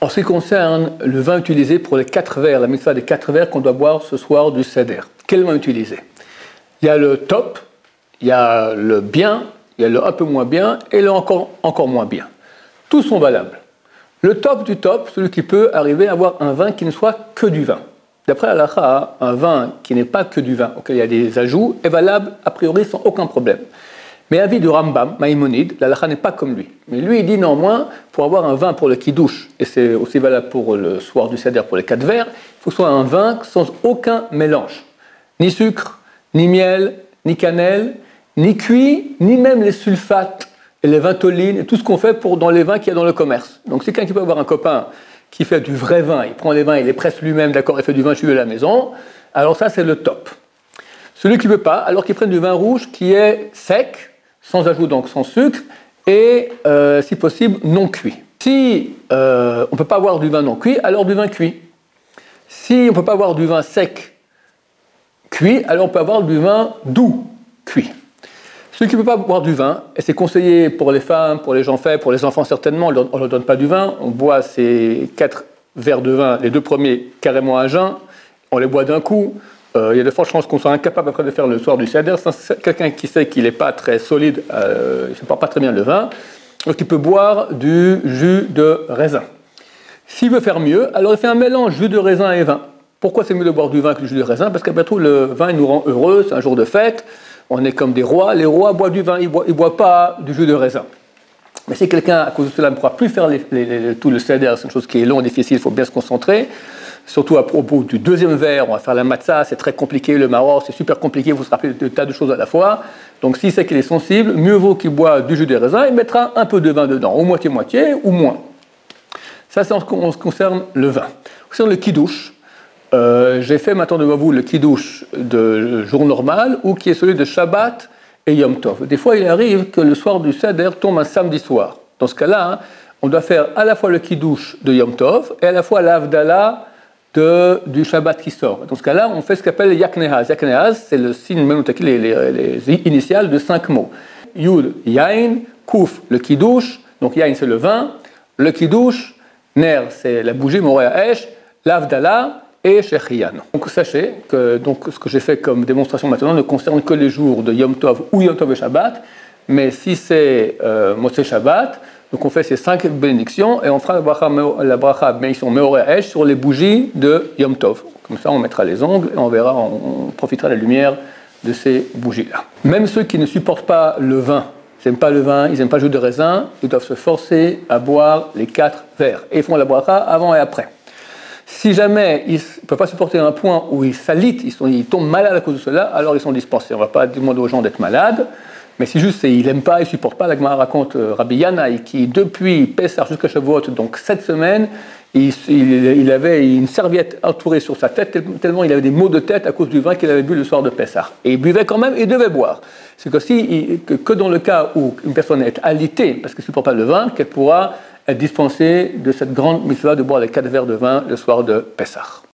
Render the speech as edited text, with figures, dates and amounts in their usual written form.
En ce qui concerne le vin utilisé pour les 4 verres, la mitzvah des 4 verres qu'on doit boire ce soir du Seder, quel vin utiliser? Il y a le top, il y a le bien, il y a le un peu moins bien et le encore moins bien. Tous sont valables. Le top du top, celui qui peut arriver à avoir un vin qui ne soit que du vin. D'après l'halakha, un vin qui n'est pas que du vin, auquel il y a des ajouts, est valable a priori sans aucun problème. Mais l'avis du Rambam, Maïmonide, l'halakha n'est pas comme lui. Mais lui, il dit néanmoins, pour avoir un vin pour le kiddush, et c'est aussi valable pour le soir du Seder, pour les 4 verres, il faut que ce soit un vin sans aucun mélange. Ni sucre, ni miel, ni cannelle, ni cuit, ni même les sulfates et les vintolines, et tout ce qu'on fait dans les vins qu'il y a dans le commerce. Donc c'est quelqu'un qui peut avoir un copain qui fait du vrai vin, il prend les vins, il les presse lui-même, d'accord, il fait du vin chez lui à la maison, alors ça c'est le top. Celui qui ne veut pas, alors qu'il prenne du vin rouge qui est sec, sans ajout, donc sans sucre, et si possible non cuit. Si on ne peut pas avoir du vin non cuit, alors du vin cuit. Si on ne peut pas avoir du vin sec cuit, alors on peut avoir du vin doux cuit. Celui qui ne peut pas boire du vin, et c'est conseillé pour les femmes, pour les gens faibles, pour les enfants certainement, on ne leur donne pas du vin, on boit ces 4 verres de vin, les 2 premiers carrément à jeun, on les boit d'un coup, il y a de fortes chances qu'on soit incapable après de faire le soir du Seder. C'est quelqu'un qui sait qu'il n'est pas très solide, il ne supporte pas très bien le vin, donc il peut boire du jus de raisin. S'il veut faire mieux, alors il fait un mélange jus de raisin et vin. Pourquoi c'est mieux de boire du vin que du jus de raisin? Parce qu'après tout, le vin il nous rend heureux, c'est un jour de fête, on est comme des rois, les rois boivent du vin, ils ne boivent pas du jus de raisin. Mais si quelqu'un, à cause de cela, ne pourra plus faire tout le Seder, c'est une chose qui est longue, difficile, il faut bien se concentrer, surtout à propos du 2e verre, on va faire la matzah, c'est très compliqué, le maror, c'est super compliqué, il faut se rappeler de tas de choses à la fois, donc s'il sait qu'il est sensible, mieux vaut qu'il boive du jus de raisin, il mettra un peu de vin dedans, ou moitié-moitié, ou moins. Ça, c'est en ce qui concerne le vin. En ce qui concerne le kiddush, j'ai fait maintenant devant vous le kiddush de jour normal ou qui est celui de Shabbat et Yom Tov. Des fois, il arrive que le soir du Seder tombe un samedi soir. Dans ce cas-là, on doit faire à la fois le kiddush de Yom Tov et à la fois l'Havdalah du Shabbat qui sort. Dans ce cas-là, on fait ce qu'on appelle le Yaknehaz. Yaknehaz, c'est le signe même les initiales de 5 mots. Yud, Yain, Kuf, le kiddush, donc Yain c'est le vin, le kiddush, Ner c'est la bougie, Moreh Ha'esh, l'Havdalah, et Shechian. Donc sachez que ce que j'ai fait comme démonstration maintenant ne concerne que les jours de Yom Tov ou Yom Tov et Shabbat, mais si c'est Motzei Shabbat, donc on fait ces 5 bénédictions et on fera la bracha bénédiction Meoreh Ha'esh sur les bougies de Yom Tov. Comme ça on mettra les ongles et on verra, on profitera de la lumière de ces bougies-là. Même ceux qui ne supportent pas le vin, ils n'aiment pas le vin, ils n'aiment pas le jus de raisin, ils doivent se forcer à boire les 4 verres. Et ils font la bracha avant et après. Si jamais ils ne peuvent pas supporter un point où ils s'alitent, ils tombent malades à cause de cela, alors ils sont dispensés. On ne va pas demander aux gens d'être malades, mais si juste ils n'aiment pas, ils ne supportent pas. La Gemara raconte Rabbi Yanaï qui, depuis Pessah jusqu'à Shavuot, donc 7 semaines, il avait une serviette entourée sur sa tête, tellement il avait des maux de tête à cause du vin qu'il avait bu le soir de Pessah. Et il buvait quand même, et il devait boire. C'est que dans le cas où une personne est alitée, parce qu'elle ne supporte pas le vin, qu'elle pourra être dispensée de cette grande mitzvah de boire les 4 verres de vin le soir de Pessah.